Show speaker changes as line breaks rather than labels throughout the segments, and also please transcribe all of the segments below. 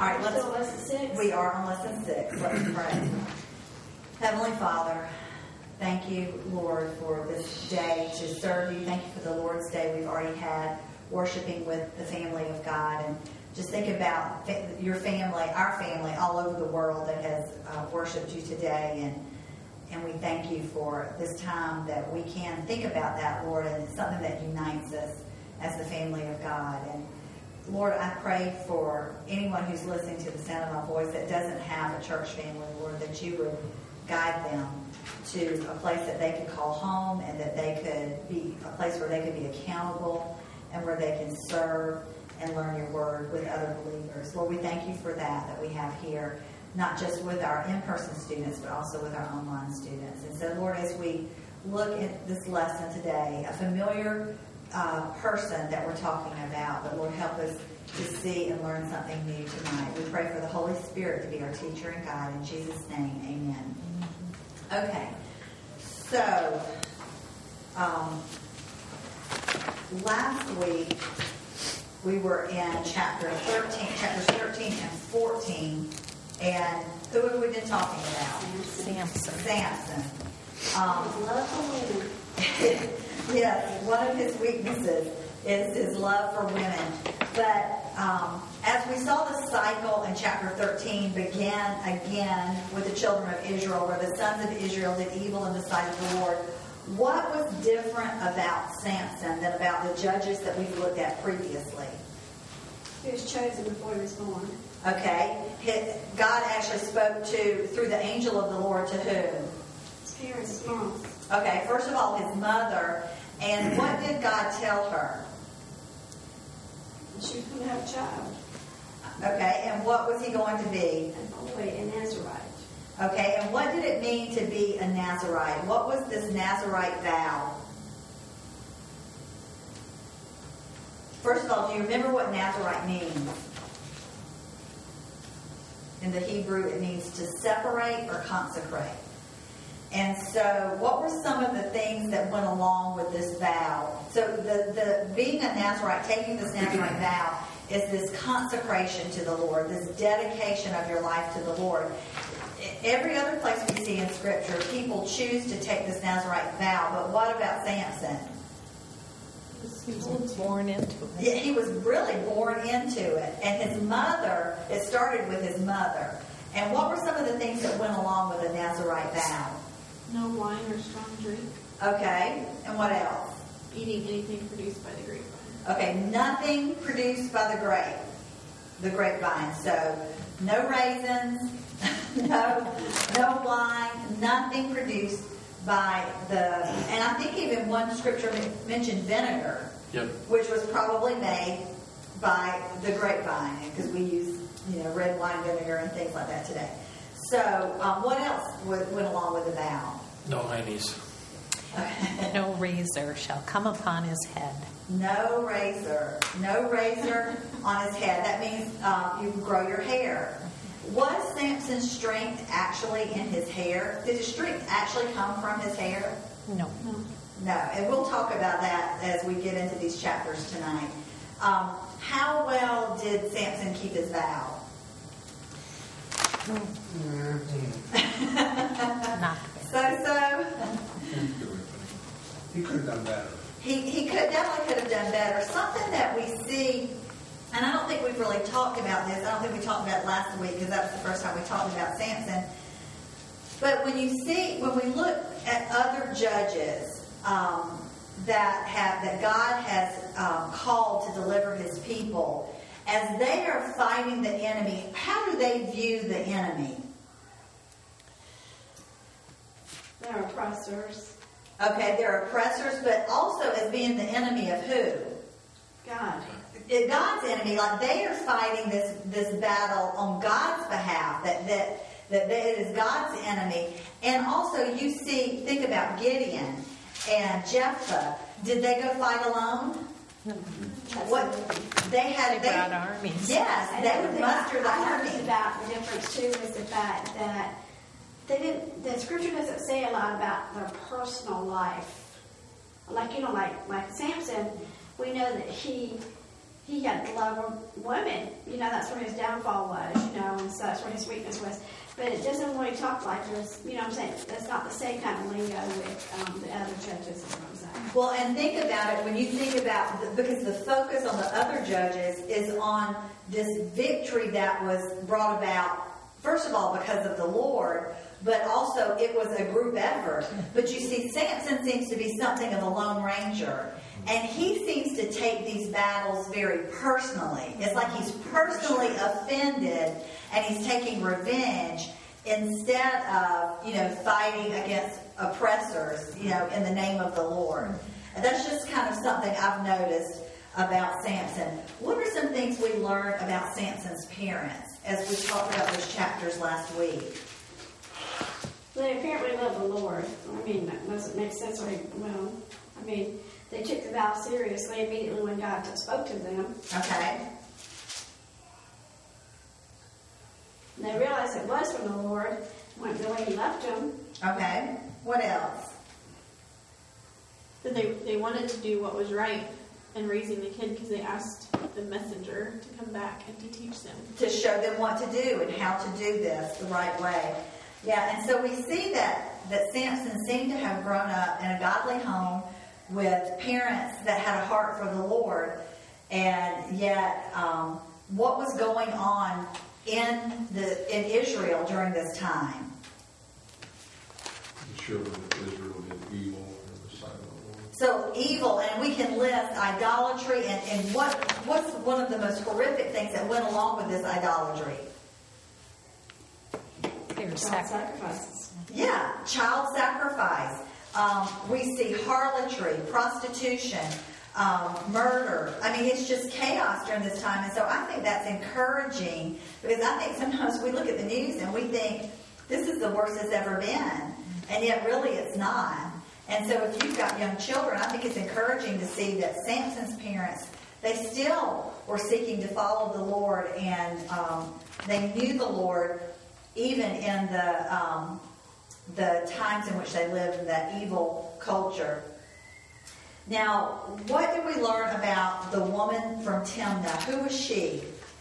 All right,
Still lesson 6?
We are on lesson 6. Let's pray. Heavenly Father, thank you, Lord, for this day to serve you. Thank you for the Lord's Day we've already had, worshiping with the family of God. And just think about your family, our family, all over the world that has worshipped you today. And we thank you for this time that we can think about that, Lord, and it's something that unites us as the family of God. And Lord, I pray for anyone who's listening to the sound of my voice that doesn't have a church family, Lord, that you would guide them to a place that they could call home and that they could be a place where they could be accountable and where they can serve and learn your word with other believers. Lord, we thank you for that we have here, not just with our in-person students, but also with our online students. And so, Lord, as we look at this lesson today, a familiar person that we're talking about, but Lord, help us to see and learn something new tonight. We pray for the Holy Spirit to be our teacher and guide. In Jesus' name, amen. Okay, so last week we were in chapters 13 and 14, and who have we been talking about? Samson.
Love for women.
Yes, one of his weaknesses is his love for women. But as we saw the cycle in chapter 13 began again with the children of Israel, where the sons of Israel did evil in the sight of the Lord, what was different about Samson than about the judges that we've looked at previously?
He was chosen before he was born.
Okay. God actually spoke through the angel of the Lord to whom?
His parents, his mom.
Okay, first of all, his mother. And what did God tell her?
She was going to have a child.
Okay, and what was he going to be?
A boy, a Nazarite.
Okay, and what did it mean to be a Nazarite? What was this Nazarite vow? First of all, do you remember what Nazarite means? In the Hebrew, it means to separate or consecrate. And so what were some of the things that went along with this vow? So the being a Nazarite, taking this Nazarite vow, is this consecration to the Lord, this dedication of your life to the Lord. Every other place we see in Scripture, people choose to take this Nazarite vow, but what about Samson?
He was born into it.
Yeah, he was really born into it. And his mother, it started with his mother. And what were some of the things that went along with a Nazarite vow?
No wine or strong drink.
Okay, and what else?
Eating anything produced by the grapevine.
Okay, nothing produced by the grapevine. So no raisins, no wine, nothing produced by and I think even one scripture mentioned vinegar,
yep,
which was probably made by the grapevine, because we use red wine vinegar and things like that today. So what else went along with the vow?
No heinies.
No razor shall come upon his head.
No razor on his head. That means you grow your hair. Was Samson's strength actually in his hair? Did his strength actually come from his hair?
No.
No, and we'll talk about that as we get into these chapters tonight. How well did Samson keep his vow?
Not
So.
He could have done better.
He definitely could have done better. Something that we see, and I don't think we've really talked about this. I don't think we talked about it last week because that was the first time we talked about Samson. But when we look at other judges that God has called to deliver His people, as they are fighting the enemy, how do they view the enemy?
They're oppressors.
Okay, they're oppressors, but also as being the enemy of who?
God.
God's enemy. Like they are fighting this battle on God's behalf. That it is God's enemy. And also, think about Gideon and Jephthah. Did they go fight alone? What they
brought armies.
Yes, they would muster the army.
About the difference too is the fact that the scripture doesn't say a lot about their personal life. Like Samson, we know that he he had to love women. That's where his downfall was, and so that's where his weakness was. But it doesn't really talk like there's, what I'm saying? That's not the same kind of lingo with the other judges, is what I'm saying.
Well, and think about it when you think about, because the focus on the other judges is on this victory that was brought about, first of all, because of the Lord, but also it was a group effort. But you see, Samson seems to be something of a lone ranger. And he seems to take these battles very personally. It's like he's personally offended and he's taking revenge instead of, fighting against oppressors, in the name of the Lord. And that's just kind of something I've noticed about Samson. What are some things we learned about Samson's parents as we talked about those chapters last week?
They apparently love the Lord. That doesn't make sense. They took the vow seriously immediately when God spoke to them.
Okay.
And they realized it was from the Lord, went the way He left them.
Okay. What else?
That they wanted to do what was right in raising the kid because they asked the messenger to come back and to teach them.
To show them what to do and how to do this the right way. Yeah, and so we see that Samson seemed to have grown up in a godly home with parents that had a heart for the Lord, and yet what was going on in Israel during this time?
The children of Israel did evil in the sight of the Lord.
So evil, and we can list idolatry, and what's one of the most horrific things that went along with this idolatry?
Child
sacrifices.
Yeah, child sacrifice. We see harlotry, prostitution, murder. It's just chaos during this time. And so I think that's encouraging, because I think sometimes we look at the news and we think this is the worst it's ever been. And yet really it's not. And so if you've got young children, I think it's encouraging to see that Samson's parents, they still were seeking to follow the Lord, and they knew the Lord even in the times in which they lived in that evil culture. Now, what did we learn about the woman from Timnah? Who was she?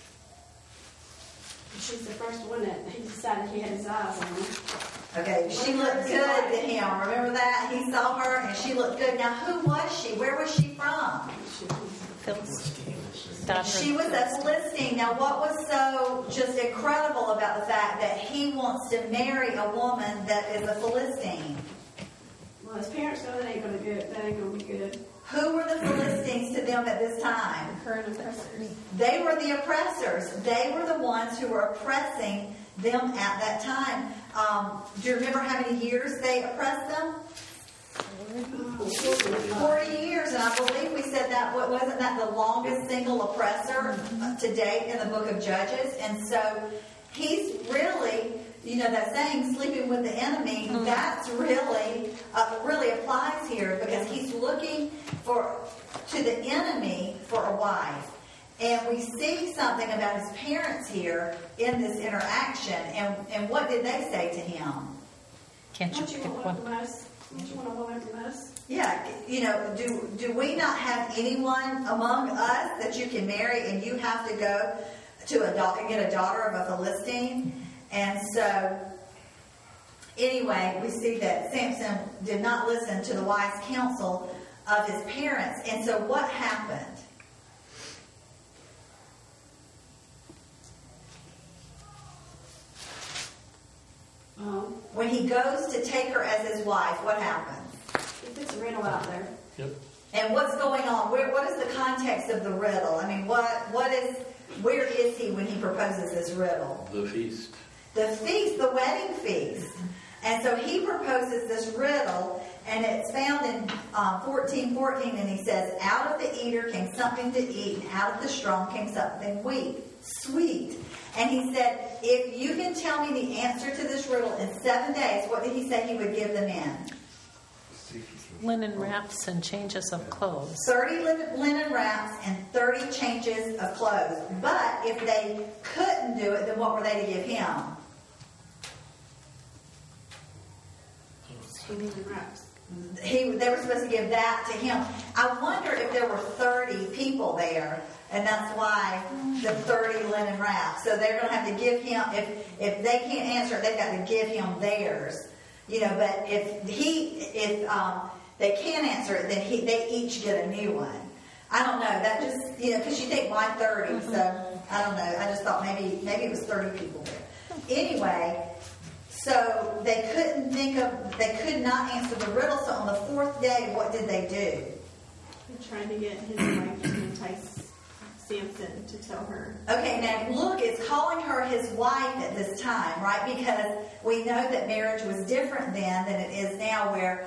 She's the first one that he decided he had his eyes on.
Okay, she looked good to him. Remember that? He saw her and she looked good. Now, who was she? Where was she from? She was a Philistine. Now, what was so just incredible about the fact that he wants to marry a woman that is a Philistine?
Well, his parents know that ain't going to be good.
Who were the Philistines to them at this time?
Current oppressors.
They were the oppressors. They were the ones who were oppressing them at that time. Do you remember how many years they oppressed them? 40 years, and I believe we said that wasn't that the longest single oppressor to date in the book of Judges. And so he's really, that saying, sleeping with the enemy, that's really applies here, because he's looking to the enemy for a wife. And we see something about his parents here in this interaction. And what did they say to him?
Can't you pick one?
Don't you want a woman from us?
Yeah, do we not have anyone among us that you can marry, and you have to go to get a daughter of a Philistine? And so, anyway, we see that Samson did not listen to the wise counsel of his parents. And so what happened? When he goes to take her as his wife, what happens?
He puts a riddle out there.
Yep.
And what's going on? What is the context of the riddle? Where is he when he proposes this riddle?
The feast.
The feast, the wedding feast. And so he proposes this riddle, and it's found in 14:14, and he says, out of the eater came something to eat, and out of the strong came something sweet. And he said, if you can tell me the answer to this riddle in 7 days, what did he say he would give them in?
Linen wraps and changes of clothes.
30 linen wraps and 30 changes of clothes. But if they couldn't do it, then what were they to give him?
Linen wraps.
they were supposed to give that to him. I wonder if there were 30 people there, and that's why the 30 linen wraps. So they're going to have to give him, if they can't answer it, they've got to give him theirs. But if they can't answer it, then they each get a new one. I don't know. That just, because you think, why 30? So I don't know. I just thought maybe it was 30 people there. Anyway, so they could not answer the riddle. So on the fourth day, what did they do?
He tried to get his wife to entice Samson to tell her.
Okay, now look, it's calling her his wife at this time, right? Because we know that marriage was different then than it is now, where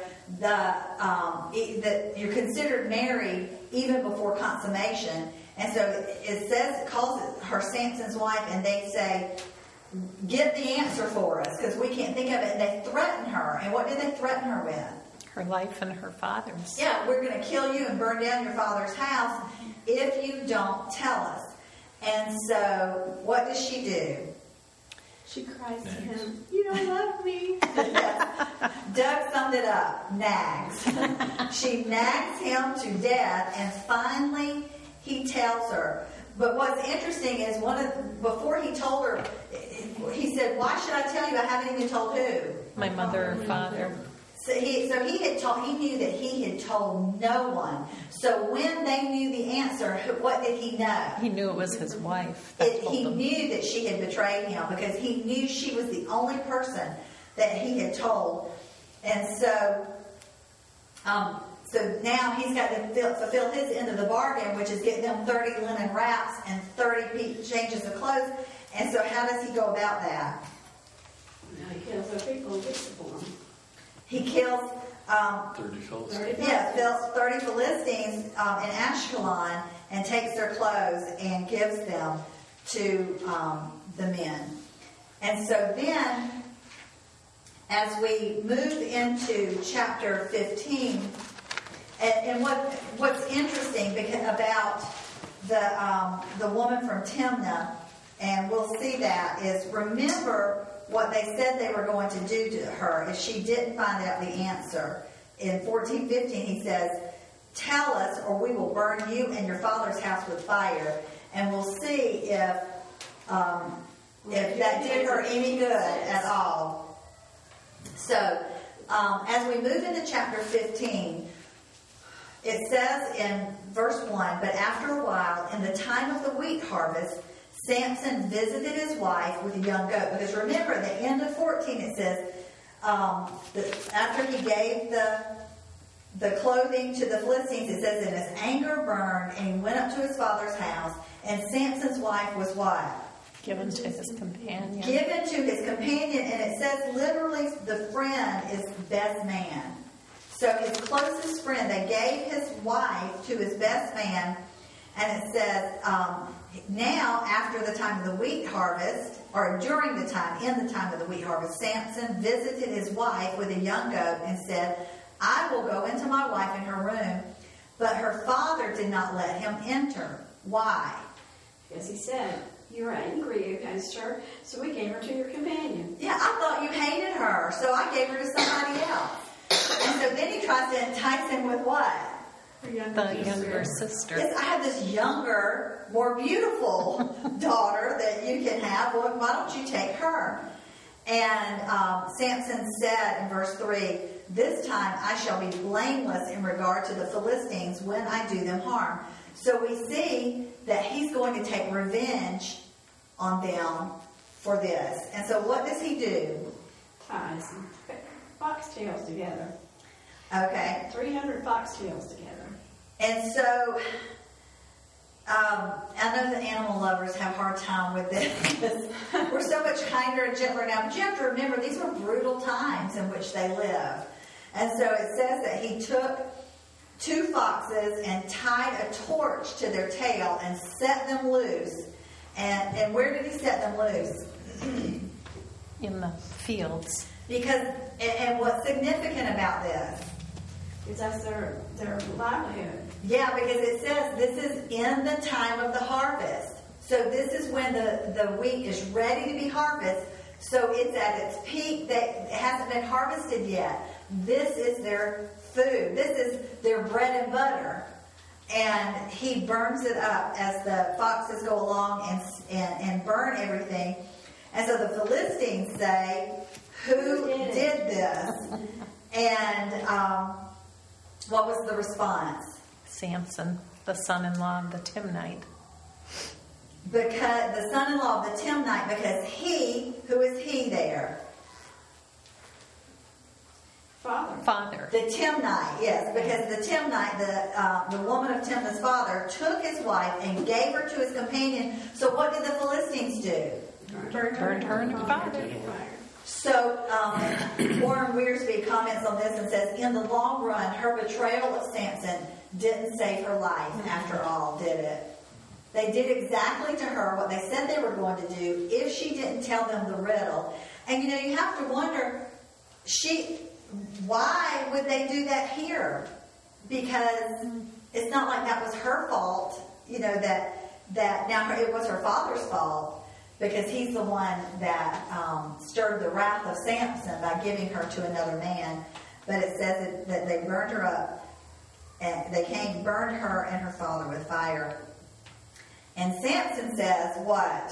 that you're considered married even before consummation. And so it calls her Samson's wife, and they say, get the answer for us, because we can't think of it. And they threaten her. And what did they threaten her with?
Her life and her father's.
Yeah, we're going to kill you and burn down your father's house if you don't tell us. And so what does she do?
She cries to him, you don't love me.
Doug summed it up. Nags. She nags him to death, and finally he tells her. But what's interesting is before he told her, he said, "Why should I tell you? I haven't even told who?
My mother or father."
So he knew that he had told no one. So when they knew the answer, what did he know?
He knew it was his wife.
He knew that she had betrayed him, because he knew she was the only person that he had told. And so now he's got to fulfill his end of the bargain, which is getting them 30 linen wraps and 30 changes of clothes. And so how does he go about that?
He kills their people and gets it for them.
He kills
30 Philistines.
30 Philistines in Ashkelon, and takes their clothes and gives them to the men. And so then, as we move into chapter 15, and what's interesting about the woman from Timnah, and we'll see that, is remember what they said they were going to do to her if she didn't find out the answer. In 14:15, he says, "Tell us, or we will burn you and your father's house with fire." And we'll see if that did her any good at all. So, as we move into chapter 15, it says in verse 1, "But after a while, in the time of the wheat harvest, Samson visited his wife with a young goat." Because remember, at the end of 14, it says, that after he gave the clothing to the Philistines, it says, "And his anger burned, and he went up to his father's house, and Samson's wife was what?
Given to his companion.
Given to his companion," and it says literally the friend is best man. So his closest friend, they gave his wife to his best man, and it says, now after the time of the wheat harvest, or in the time of the wheat harvest, Samson visited his wife with a young goat and said, "I will go into my wife in her room." But her father did not let him enter. Why?
Because he said, "You're angry against her, so we gave her to your companion."
Yeah, I thought you hated her, so I gave her to somebody else. And so then he tries to entice him with what?
The younger sister.
Yes, I have this younger, more beautiful daughter that you can have. Well, why don't you take her? And Samson said in verse 3, "This time I shall be blameless in regard to the Philistines when I do them harm." So we see that he's going to take revenge on them for this. And so what does he do?
Ties some foxtails together.
Okay.
300 foxtails together.
And so, I know the animal lovers have a hard time with this because we're so much kinder and gentler now. But you have to remember, these were brutal times in which they lived. And so it says that he took 2 foxes and tied a torch to their tail and set them loose. And where did he set them loose?
In the fields.
Because, and what's significant about this?
Because that's their livelihood.
Yeah, because it says this is in the time of the harvest. So this is when the wheat is ready to be harvested. So it's at its peak. That it hasn't been harvested yet. this is their food. This is their bread and butter. And he burns it up as the foxes go along and burn everything. And so the Philistines say, who did this? And what was the response?
Samson, the son-in-law of the Timnite.
Because the son-in-law of the Timnite, because who is he there?
Father.
The Timnite, yes, because the Timnite, the woman of Timnah's father, took his wife and gave her to his companion. So what did the Philistines do?
Burned her in the fire.
So Warren Wiersbe comments on this and says, in the long run, her betrayal of Samson didn't save her life after all, did it? They did exactly to her what they said they were going to do if she didn't tell them the riddle. And you have to wonder, why would they do that here? Because it's not like that was her fault, that now it was her father's fault, because he's the one that stirred the wrath of Samson by giving her to another man. But it says that they burned her up, and they burned her and her father with fire. And Samson says, what?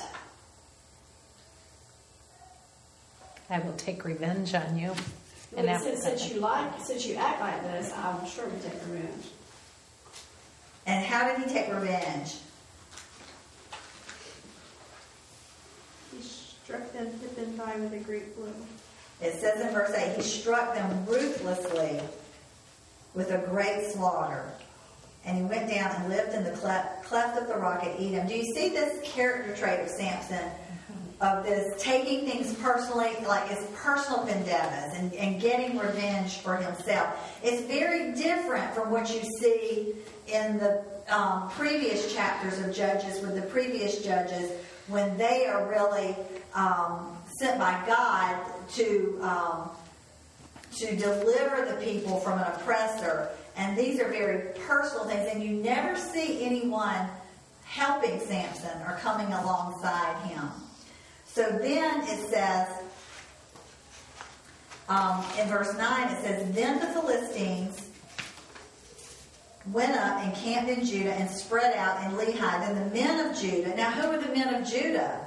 I will take revenge on you.
And since you act like this, I will surely take revenge.
And how did he take revenge?
He struck them hip and thigh with a great blow.
It says in verse 8, he struck them ruthlessly with a great slaughter. And he went down and lived in the cleft of the rock at Edom. Do you see this character trait of Samson? Of this taking things personally, like his personal vendettas and getting revenge for himself. It's very different from what you see in the previous chapters of Judges with the previous judges when they are really sent by God to deliver the people from an oppressor. And these are very personal things, and you never see anyone helping Samson or coming alongside him. So then it says, in verse 9, it says, then the Philistines went up and camped in Judah and spread out in Lehi. Then the men of Judah, now who are the men of Judah?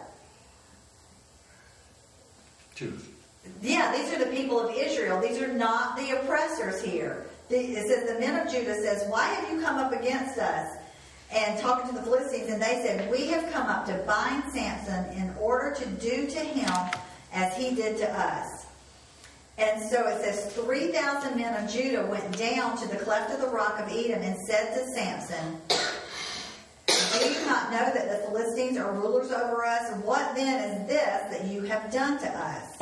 Two.
Yeah, these are the people of Israel. These are not the oppressors here. It says the men of Judah says, why have you come up against us? And talking to the Philistines, and they said, we have come up to bind Samson in order to do to him as he did to us. And so it says, 3,000 men of Judah went down to the cleft of the rock of Edom and said to Samson, do you not know that the Philistines are rulers over us? What then is this that you have done to us?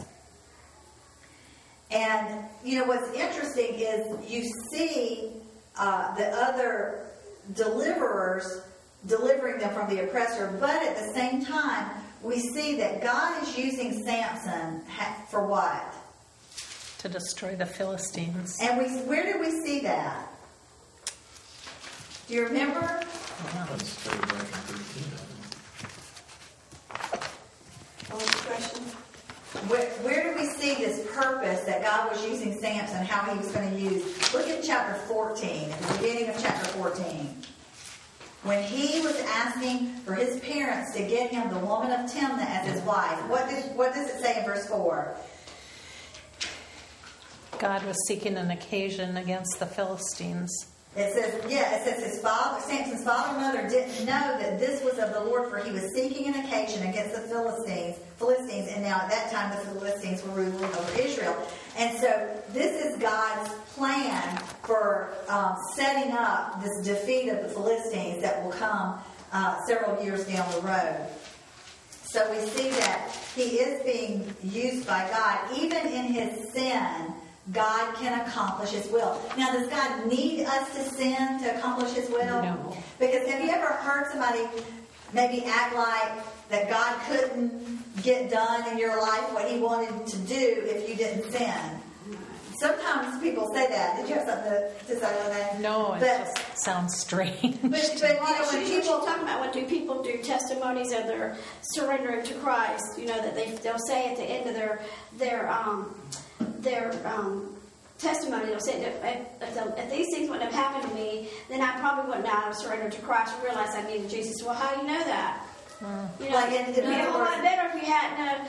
And, what's interesting is you see the other deliverers delivering them from the oppressor, but at the same time, we see that God is using Samson for what?
To destroy the Philistines.
And where did we see that? Do you remember?
That's straight back in 13.
Question.
Where do we see this purpose that God was using Samson, how he was going to use? Look at chapter 14, at the beginning of chapter 14. When he was asking for his parents to get him the woman of Timnah as his wife, what does it say in verse 4?
God was seeking an occasion against the Philistines.
It says his father, Samson's father and mother didn't know that this was of the Lord, for he was seeking an occasion against the Philistines, and now at that time the Philistines were ruling over Israel. And so this is God's plan for setting up this defeat of the Philistines that will come several years down the road. So we see that he is being used by God. Even in his sin, God can accomplish his will. Now, does God need us to sin to accomplish his will?
No.
Because have you ever heard somebody maybe act like that God couldn't get done in your life what he wanted to do if you didn't sin? Sometimes people say that. Did you have something to say on that?
No, it just sounds strange.
But when people
talking about, what do people do testimonies of their surrendering to Christ? That they'll say at the end of their testimony that'll say that if these things wouldn't have happened to me, then I probably wouldn't have surrendered to Christ and realized I needed Jesus. Well, how do you know that? You know,
Like
it'd be a whole lot better if you hadn't.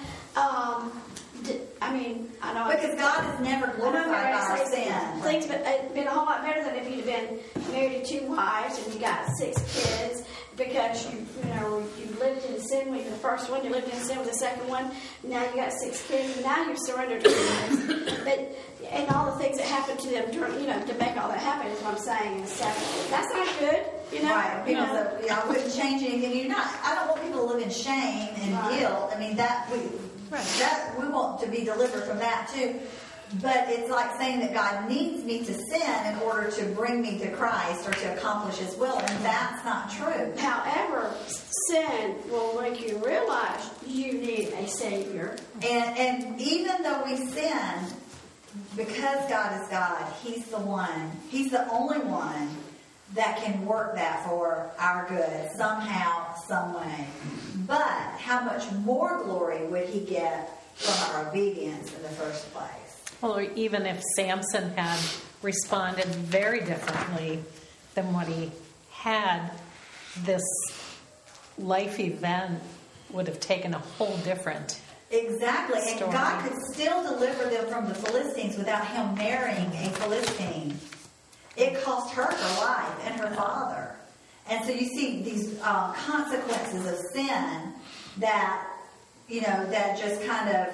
I know
Because God is never glorified by our sin.
Things, but it'd been a whole lot better than if you'd have been married to 2 wives and you got 6 kids because you lived in sin with the first one, you lived in sin with the second one. Now you got 6 kids, and now you've surrendered to Christ. And all the things that happened to them, to make all that happen is what I'm saying. And so that's not good,
Right. I wouldn't change anything. I don't want people to live in shame and guilt. I mean, we want to be delivered from that too. But it's like saying that God needs me to sin in order to bring me to Christ or to accomplish His will, and that's not true.
However, sin will make you realize you need a Savior.
And even though we sin, because God is God, He's the only one that can work that for our good somehow, some way. But how much more glory would He get from our obedience in the first place?
Well, or even if Samson had responded very differently than what he had, this life event would have taken a whole different
Exactly. And
story.
God could still deliver them from the Philistines without him marrying a Philistine. It cost her life and her father. And so you see these consequences of sin that, that just kind of,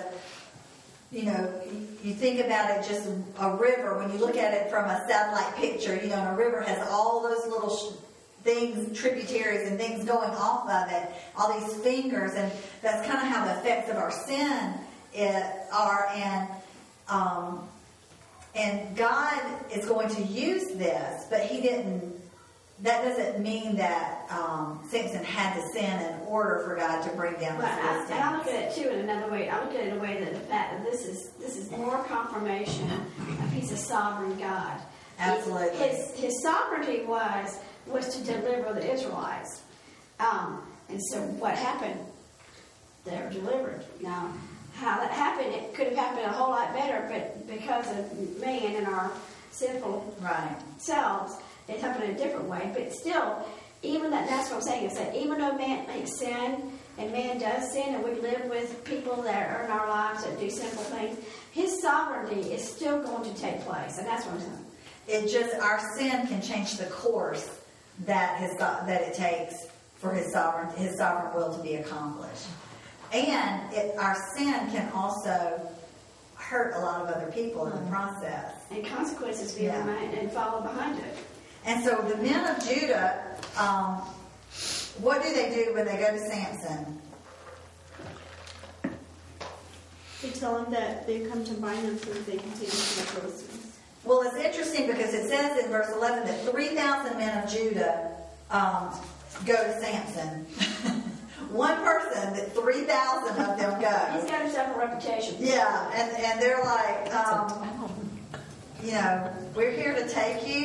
you think about it just a river. When you look at it from a satellite picture, and a river has all those little things, tributaries and things going off of it, all these fingers, and that's kind of how the effects of our sin are. And God is going to use this, but He didn't. That doesn't mean that Samson had to sin in order for God to bring down the Philistines.
I look at it too in another way. I look at it in a way that the fact that this is more confirmation of He's a sovereign God.
Absolutely.
His sovereignty was to deliver the Israelites. And so what happened? They were delivered. Now, how that happened, it could have happened a whole lot better, but because of man and our sinful selves, it happened in a different way. But still, that's what I'm saying, is that even though man makes sin, and man does sin, and we live with people that are in our lives that do sinful things, His sovereignty is still going to take place. And that's what I'm saying.
It just, our sin can change the course that it takes for His sovereign will to be accomplished. And our sin can also hurt a lot of other people in the process.
And consequences be behind and follow behind it.
And so the men of Judah, what do they do when they go to Samson?
They tell him that they've come to bind them so that they can take them to the Philistines.
Well, it's interesting because it says in verse 11 that 3,000 men of Judah go to Samson. One person, that 3,000 of them go.
He's got himself a reputation.
Yeah, and they're like, we're here to take you.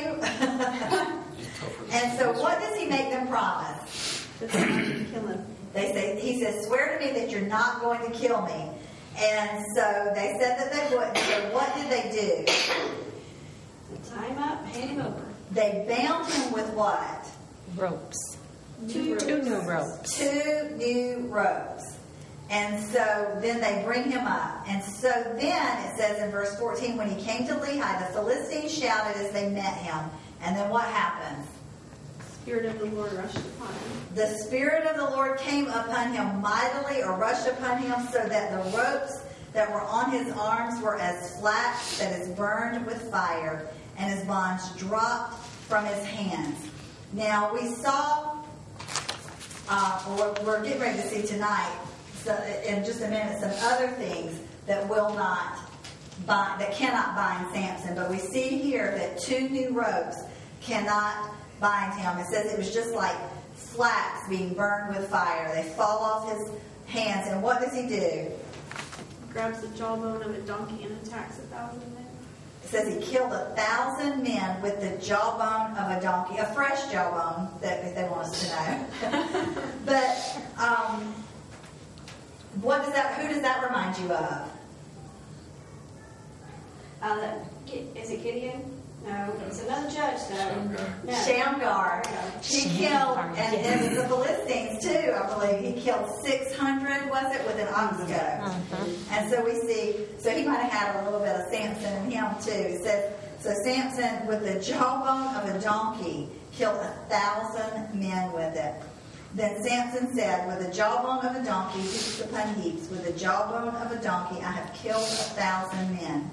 And so what does He make them promise?
That they're not going to kill him.
He says, swear to me that you're not going to kill me. And so they said that they wouldn't. So what did they do?
Tie him up, hand him over.
They bound him with what?
ropes.
Two
new ropes.
2 new ropes. And so then they bring him up. And so then it says in verse 14, when he came to Lehi, the Philistines shouted as they met him. And then what happens?
The Spirit of the Lord rushed upon him.
The Spirit of the Lord came upon him mightily, or rushed upon him, so that the ropes that were on his arms were as flax that is burned with fire, and his bonds dropped from his hands. Now we saw, we're getting ready to see tonight, so in just a minute, some other things that will not bind, that cannot bind Samson. But we see here that 2 new ropes cannot bind him. It says it was just like flax being burned with fire. They fall off his hands. And what does he do?
Grabs the jawbone of a donkey and attacks 1,000 men.
It says he killed 1,000 men with the jawbone of a donkey, a fresh jawbone, that they want us to know. But who does that remind you of?
Is it Gideon? No, it's another judge though.
Shamgar.
No.
Shamgar. He killed,
Shamgar,
and
yes.
it was the Philistines too, I believe. He killed 600, was it, with an ox goad. And so we see, so he might have had a little bit of Samson in him too. It says, so Samson, with the jawbone of a donkey, killed 1,000 men with it. Then Samson said, with the jawbone of a donkey, heaps upon heaps, with the jawbone of a donkey, I have killed 1,000 men.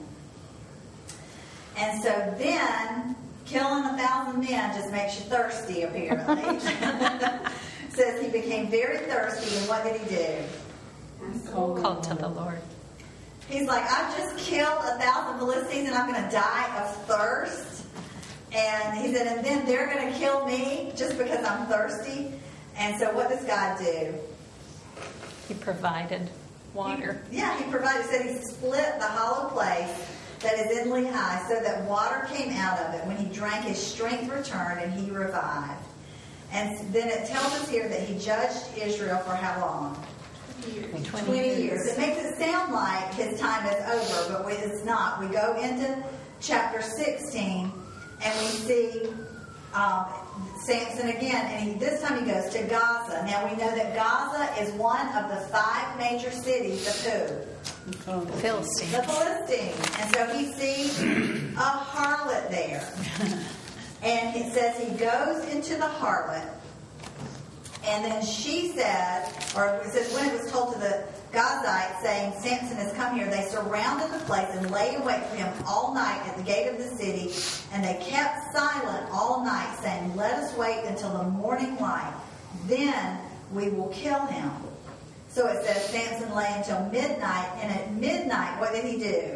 And so then, killing 1,000 men just makes you thirsty, apparently. Says he became very thirsty, and what did he do?
Called to the Lord.
He's like, I've just killed 1,000 Philistines, and I'm going to die of thirst. And he said, and then they're going to kill me just because I'm thirsty. And so what does God do?
He provided water.
He provided. Said he split the hollow place that is in Lehi so that water came out of it. When he drank, his strength returned and he revived. And then it tells us here that he judged Israel for how long? 20 years. It makes it sound like his time is over, but it's not. We go into chapter 16 and we see Samson again, and this time he goes to Gaza. Now we know that Gaza is one of the 5 major cities of who?
The Philistines.
The Philistines. And so he sees a harlot there. And it says he goes into the harlot, and then she said, or it says when it was told to the Gazites saying, Samson has come here, they surrounded the place and laid await for him all night at the gate of the city, and they kept silent all night, saying, let us wait until the morning light, then we will kill him. So it says Samson lay until midnight, and at midnight, what did he do?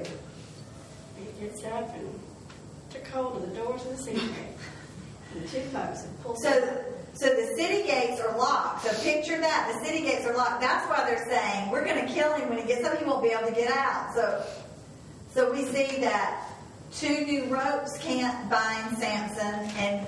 He gets up and took hold of the doors of the city gate. And the 2 folks and pulled
So the city gates are locked. So picture that. The city gates are locked. That's why they're saying, we're going to kill him when he gets up. He won't be able to get out. So we see that 2 new ropes can't bind Samson, and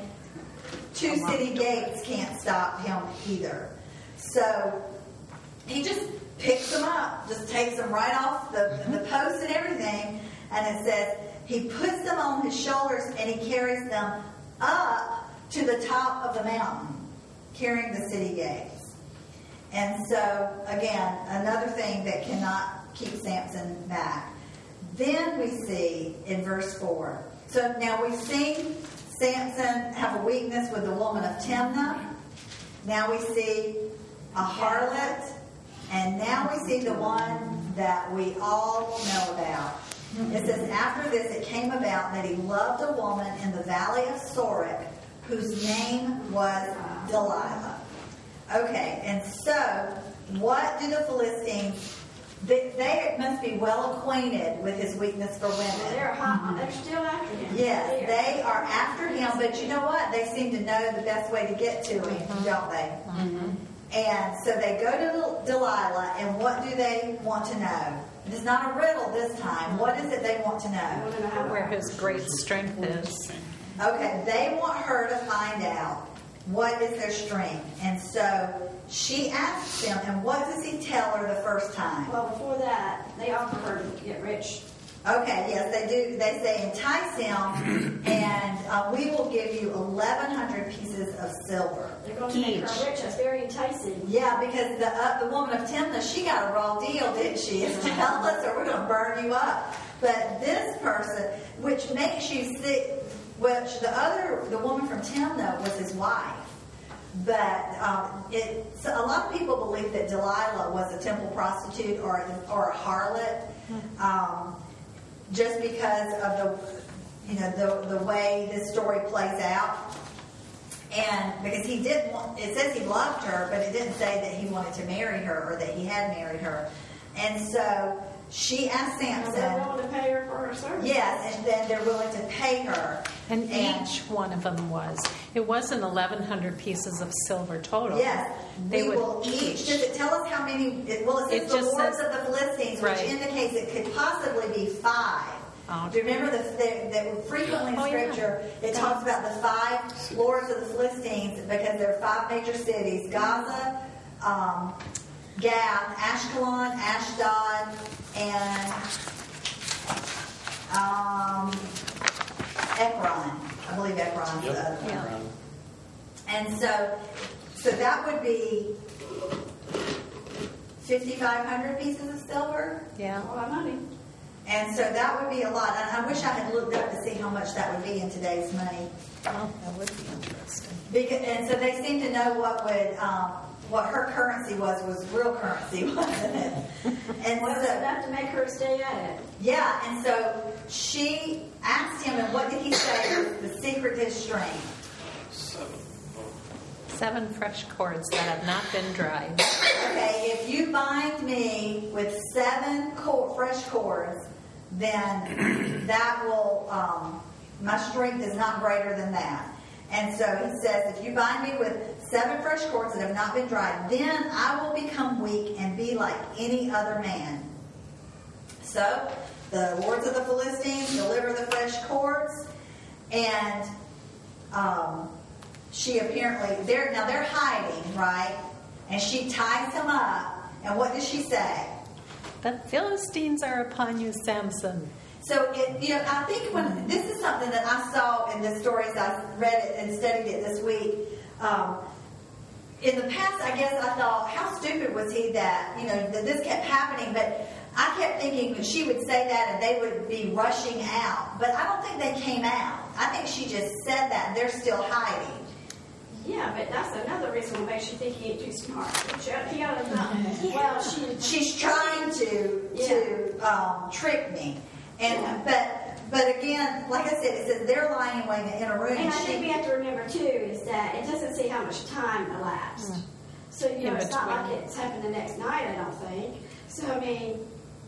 2 city gates can't stop him either. So he just picks them up, just takes them right off the post and everything. And it says he puts them on his shoulders and he carries them up to the top of the mountain, carrying the city gates. And so, again, another thing that cannot keep Samson back. Then we see in verse 4. So now we've seen Samson have a weakness with the woman of Timnah. Now we see a harlot. And now we see the one that we all know about. It says, after this it came about that he loved a woman in the valley of Sorek, whose name was Delilah. Okay, and so what do the Philistines, they must be well acquainted with his weakness for women.
They're still after him.
Yes, they are after him, but you know what? They seem to know the best way to get to him, don't they? Mm-hmm. And so they go to Delilah, and what do they want to know? It's not a riddle this time. What is it they want to know?
Where his great strength is.
Okay, they want her to find out what is their strength. And so she asks him, and what does he tell her the first time?
Well, before that, they offer her to get rich.
Okay, yes, they do. They say, entice him, and we will give you 1,100 pieces of silver.
They're going to make her rich. That's very enticing.
Yeah, because the woman of Timnah, she got a raw deal, didn't she? It's tell us or we're going to burn you up. But this person, which makes you see, which the woman from Timnah was his wife. But a lot of people believe that Delilah was a temple prostitute or a harlot. Just because of the way this story plays out, and because he didn't want, it says he loved her, but it didn't say that he wanted to marry her or that he had married her, and so she asked Samson.
They're willing to pay her for her service.
Yes, and then they're willing to pay her,
and each one of them it wasn't 1,100 pieces of silver total.
Yes,
they
will each. Does it tell us how many? Well, it says the lords of the Philistines, which indicates it could possibly be 5. Do you remember that frequently in Scripture it talks about the 5 lords of the Philistines because there are 5 major cities: Gaza, Gath, Ashkelon, Ashdod, and Ekron. I believe Ekron's the other one.
Yeah.
And so that would be 5,500 pieces of silver.
Yeah.
A lot of money.
And so that would be a lot. And I wish I had looked up to see how much that would be in today's money.
Oh, that would be interesting.
And so they seem to know what her currency was real currency, wasn't it? And
Was
so,
enough to make her stay at it?
yeah, and so she asked him, and what did he say was the secret to his strength?
7 fresh cords that have not been dried.
Okay, if you bind me with 7 fresh cords, then that will, my strength is not greater than that. And so he says, if you bind me with 7 fresh cords that have not been dried, then I will become weak and be like any other man. So the lords of the Philistines deliver the fresh cords, and she apparently, they're hiding, right? And she ties him up, and what does she say?
The Philistines are upon you, Samson.
So, I think this is something that I saw in the stories, I read it and studied it this week. In the past, I guess I thought, how stupid was he that this kept happening? But I kept thinking that she would say that and they would be rushing out. But I don't think they came out. I think she just said that and they're still hiding.
Yeah, but that's another reason what makes you think he ain't too smart. He ought to know. Well,
She's trying to trick me. And but again, like I said, it says they're lying in wait in a room.
And I think we have to remember too is that it doesn't say how much time elapsed. So it's not like it's happened the next night. I don't think. So I mean,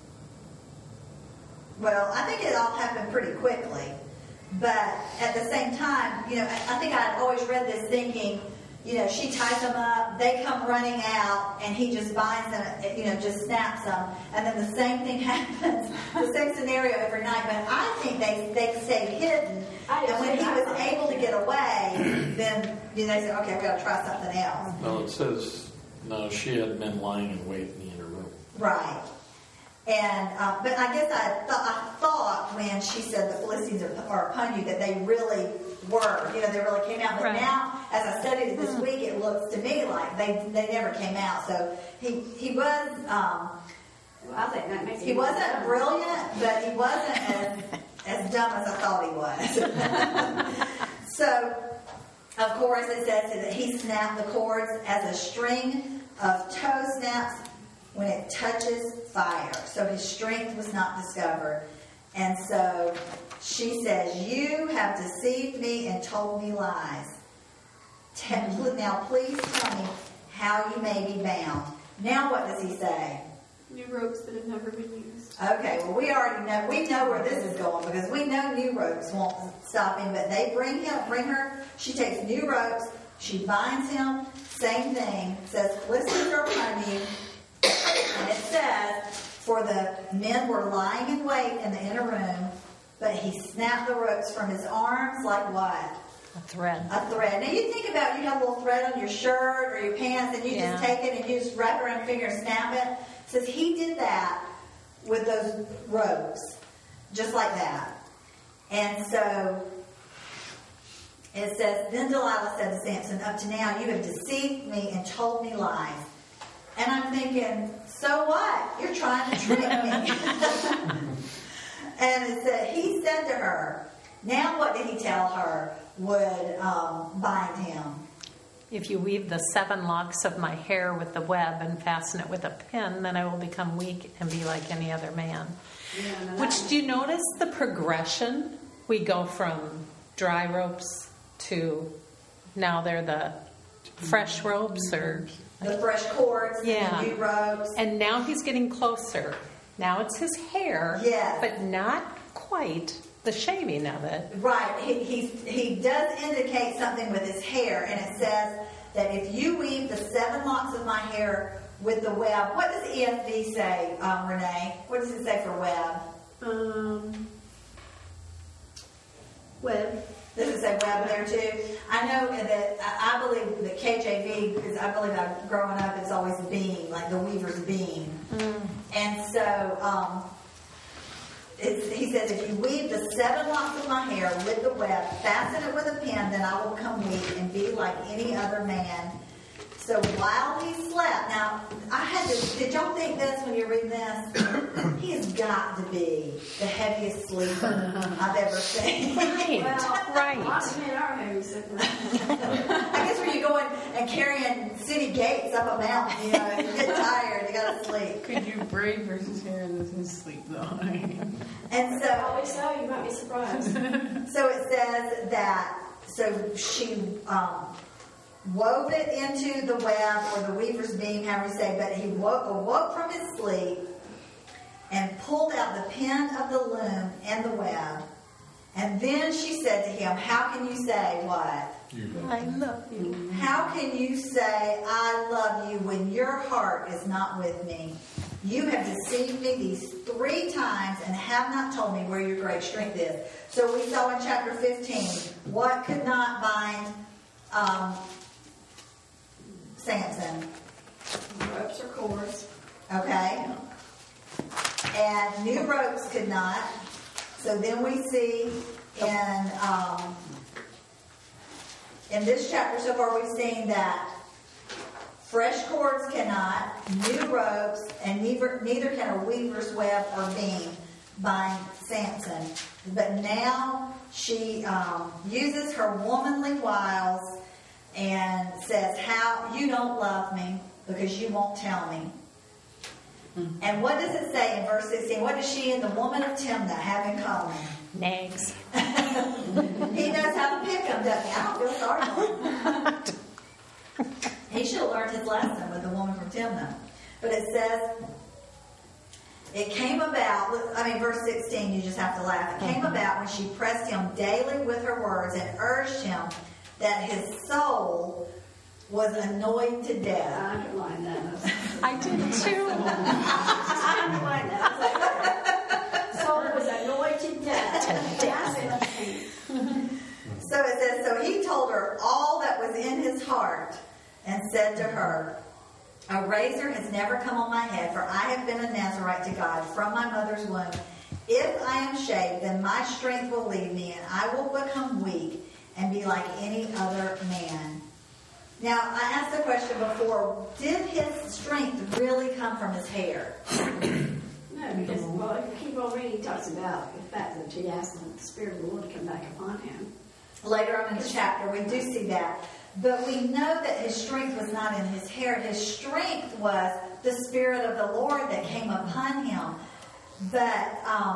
well, I think it all happened pretty quickly. But at the same time, I think I'd always read this thinking, she ties them up, they come running out, and he just binds them, just snaps them, and then the same thing happens, the same scenario every night. But I think they stayed hidden, and when he was able to get away, then they said, okay, we got to try something else.
No, it says, no, she had men lying in wait in the inner room.
Right. And but I guess I thought when she said the Philistines are upon you that they really were, they really came out. But
right.
Now, as I studied it this week, it looks to me like they never came out. So he was.
well, I think that makes
he wasn't brilliant, but he wasn't as dumb as I thought he was. So, of course, it says that he snapped the cords as a string of tow snaps when it touches fire. So his strength was not discovered. And so she says, you have deceived me and told me lies. Now please tell me how you may be bound. Now what does he say?
New ropes that have never been used.
Okay, well we already know, we know where this is going because we know new ropes won't stop him, but they bring her, she takes new ropes, she binds him, same thing, says, Philistines are upon you. And it says, for the men were lying in wait in the inner room, but he snapped the ropes from his arms like what?
A thread.
A thread. Now you think about you have a little thread on your shirt or your pants and you just take it and you just wrap it around your finger and snap it. It says he did that with those ropes, just like that. And so it says, then Delilah said to Samson, up to now you have deceived me and told me lies. And I'm thinking, so what? You're trying to trick me. And it said, he said to her, now what did he tell her would bind him?
If you weave the 7 locks of my hair with the web and fasten it with a pin, then I will become weak and be like any other man. Which, do you notice the progression? We go from dry ropes to now they're the fresh ropes or...
The fresh cords,
yeah.
The new ropes.
And now he's getting closer. Now it's his hair,
yes.
But not quite the shaving of it.
Right. He does indicate something with his hair, and it says that if you weave the 7 locks of my hair with the web, what does ESV say, Renee? What does it say for web?
Web.
Does it say web there too? I know that I believe the KJV, because I believe that growing up it's always beam, like the weaver's beam. And so he says, if you weave the 7 locks of my hair with the web, fasten it with a pin, then I will come weak and be like any other man. So while he slept, now did y'all think this when you're reading this? He has got to be the heaviest sleeper I've ever seen.
Right, right.
Lots of men are heavy sleepers.
I guess when you're going and carrying city gates up a mountain, you get tired, you gotta sleep.
Could you braid versus hair in his sleep though?
And so,
Probably so, you might be surprised.
so it says that, so she wove it into the web or the weaver's beam, however you say, but he awoke from his sleep and pulled out the pin of the loom and the web. And then she said to him, how can you say what?
I love you.
How can you say, I love you, when your heart is not with me? You have deceived me these 3 times and have not told me where your great strength is. So we saw in chapter 15, what could not bind Samson?
Ropes or cords.
Okay. And new ropes could not. So then we see in this chapter so far, we've seen that fresh cords cannot, new ropes, and neither can a weaver's web or beam bind Samson. But now she uses her womanly wiles and says, how you don't love me because you won't tell me. And what does it say in verse 16? What does she and the woman of Timnah have in common?
Nags.
He knows how to pick them, doesn't he? I don't feel sorry for him. He should have learned his lesson with the woman from Timnah. But it says, it came about, verse 16, you just have to laugh. It came about when she pressed him daily with her words and urged him that his soul was annoyed to death.
I underlined that.
I did too.
I underlined that. Soul was annoyed to death.
So it says, so he told her all that was in his heart and said to her, a razor has never come on my head, for I have been a Nazarite to God from my mother's womb. If I am shaved, then my strength will leave me, and I will become weak and be like any other man. Now, I asked the question before, did his strength really come from his hair?
No, because, well, if you keep on reading, he talks about the fact that he asked the Spirit of the Lord to come back upon him.
Later on in the chapter, we do see that. But we know that his strength was not in his hair. His strength was the Spirit of the Lord that came upon him. But,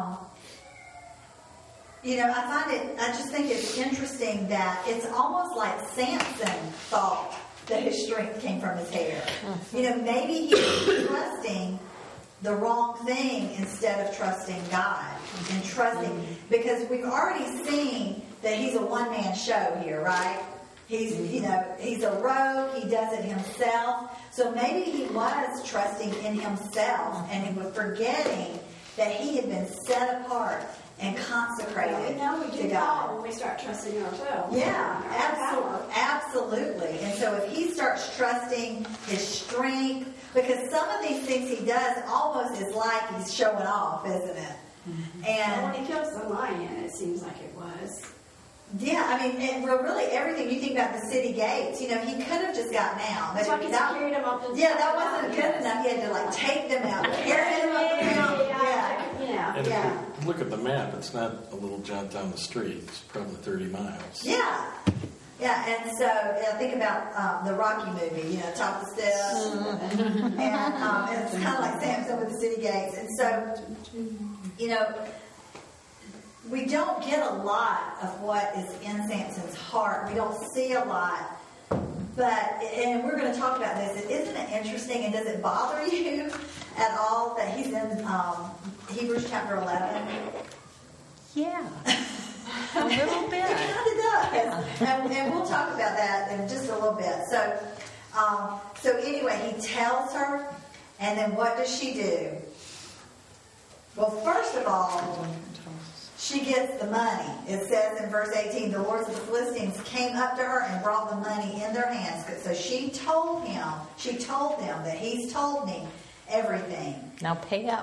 I just think it's interesting that it's almost like Samson thought that his strength came from his hair. Maybe he was trusting the wrong thing instead of trusting God and trusting, because we've already seen that he's a one-man show here, right? He's a rogue. He does it himself. So maybe he was trusting in himself, and he was forgetting that he had been set apart and consecrated
We
to
do
God.
when we start trusting ourselves.
Yeah, absolutely. And so if he starts trusting his strength, because some of these things he does almost is like he's showing off, isn't it?
And when he kills the lion, it seems like it was.
Yeah, really everything. You think about the city gates. He could have just gotten out.
It's like he carried them up the
that wasn't good enough. He had to take them out, carry them up the mountain.
And if you look at the map, it's not a little jaunt down the street. It's probably 30 miles.
Yeah. And so think about the Rocky movie, Top of the Steps. And it's kind of like Samson with the city gates. And so, we don't get a lot of what is in Samson's heart. We don't see a lot. And we're going to talk about this. Isn't it interesting, and does it bother you at all that he's in Hebrews chapter 11?
Yeah. A little bit.
It kind of does. And we'll talk about that in just a little bit. So anyway, he tells her, and then what does she do? Well, first of all, she gets the money. It says in verse 18, the lords of the Philistines came up to her and brought the money in their hands. So she told them that he's told me everything.
Now pay up.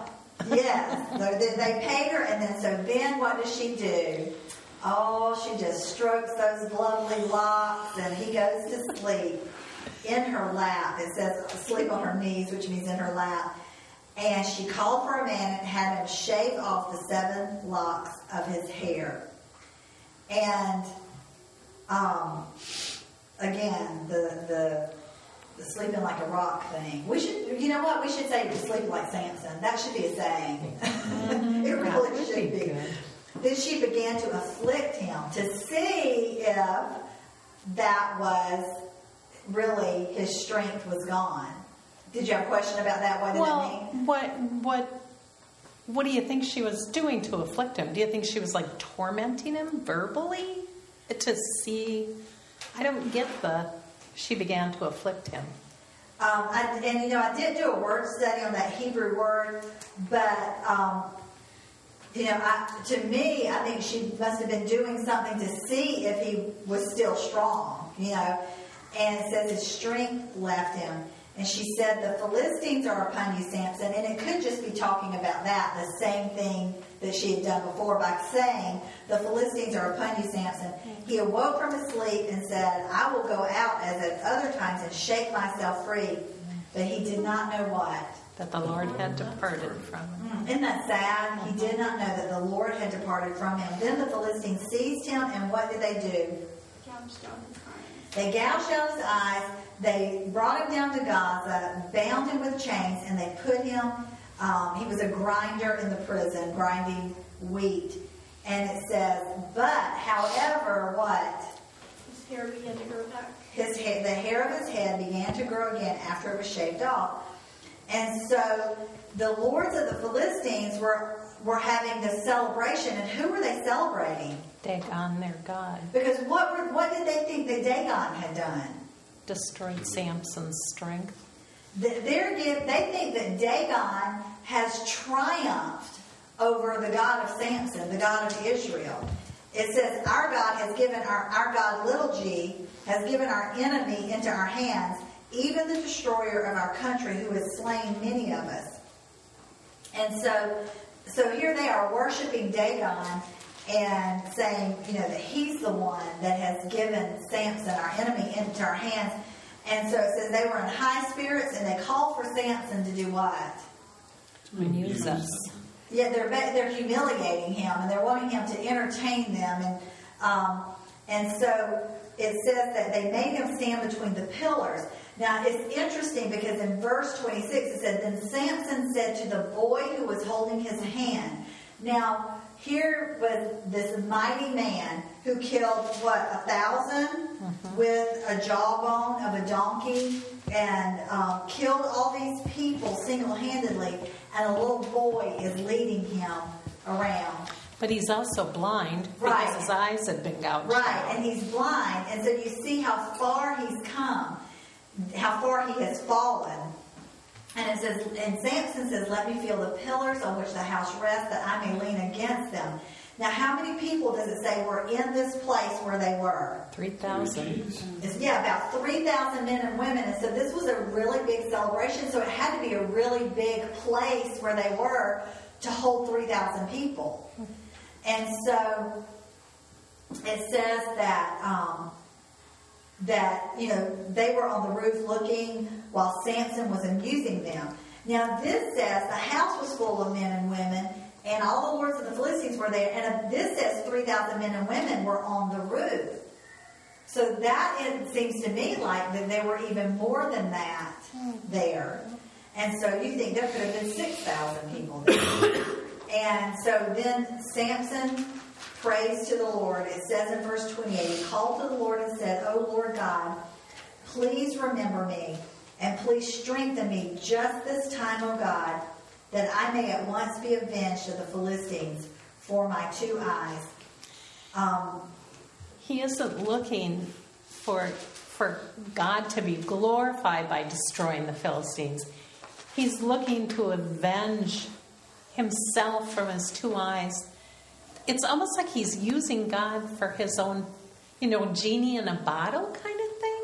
Yes, they paid her, and then what does she do? Oh, she just strokes those lovely locks, and he goes to sleep in her lap. It says sleep on her knees, which means in her lap. And she called for a man and had him shave off the 7 locks of his hair. And again, the sleeping like a rock thing. We should, you know what? We should say sleep like Samson. That should be a saying. It really should be.
Good.
Then she began to afflict him to see if that was really his strength was gone. Did you have a question about that? What did it mean?
What do you think she was doing to afflict him? Do you think she was like tormenting him verbally to see? I don't get she began to afflict him.
I did do a word study on that Hebrew word, but to me, I think she must have been doing something to see if he was still strong, And it says his strength left him. And she said, the Philistines are upon you, Samson. And it could just be talking about that, the same thing that she had done before by saying, the Philistines are upon you, Samson. He awoke from his sleep and said, I will go out as at other times and shake myself free. But he did not know what?
That the Lord had departed from him.
Isn't that sad? He did not know that the Lord had departed from him. Then the Philistines seized him, and what did they do?
Gouged out his eyes.
They gouged out his eyes. They brought him down to Gaza, bound him with chains, and they put him, he was a grinder in the prison, grinding wheat. And it says, but, however, what?
His hair began to grow back.
The hair of his head began to grow again after it was shaved off. And so the lords of the Philistines were having this celebration. And who were they celebrating?
Dagon, their god.
Because what did they think that Dagon had done?
Destroyed Samson's strength.
They think that Dagon has triumphed over the God of Samson, the God of Israel. It says, our God has given our God, little g, has given our enemy into our hands, even the destroyer of our country, who has slain many of us. And so here they are worshiping Dagon and saying, that he's the one that has given Samson, our enemy, into our hands. And so it says they were in high spirits, and they called for Samson to do what?
Use us.
Yeah, they're humiliating him, and they're wanting him to entertain them. And so it says that they made him stand between the pillars. Now, it's interesting because in verse 26 it said, then Samson said to the boy who was holding his hand. Now, here was this mighty man who killed, 1,000 with a jawbone of a donkey, and killed all these people single-handedly, and a little boy is leading him around.
But he's also blind because his eyes had been gouged out.
Right, and he's blind, and so you see how far he's come, how far he has fallen. And it says, and Samson says, let me feel the pillars on which the house rests, that I may lean against them. Now, how many people does it say were in this place where they were?
3,000.
About 3,000 men and women. And so this was a really big celebration. So it had to be a really big place where they were to hold 3,000 people. And so it says that they were on the roof looking while Samson was amusing them. Now this says the house was full of men and women, and all the lords of the Philistines were there. And this says 3,000 men and women were on the roof. So that it seems to me like that there were even more than that there. And so you think there could have been 6,000 people there. And so then Samson prays to the Lord. It says in verse 28, he called to the Lord and said, O Lord God, please remember me, and please strengthen me just this time, O God, that I may at once be avenged of the Philistines for my 2 eyes.
He isn't looking for God to be glorified by destroying the Philistines. He's looking to avenge himself from his 2 eyes. It's almost like he's using God for his own, genie in a bottle kind of thing.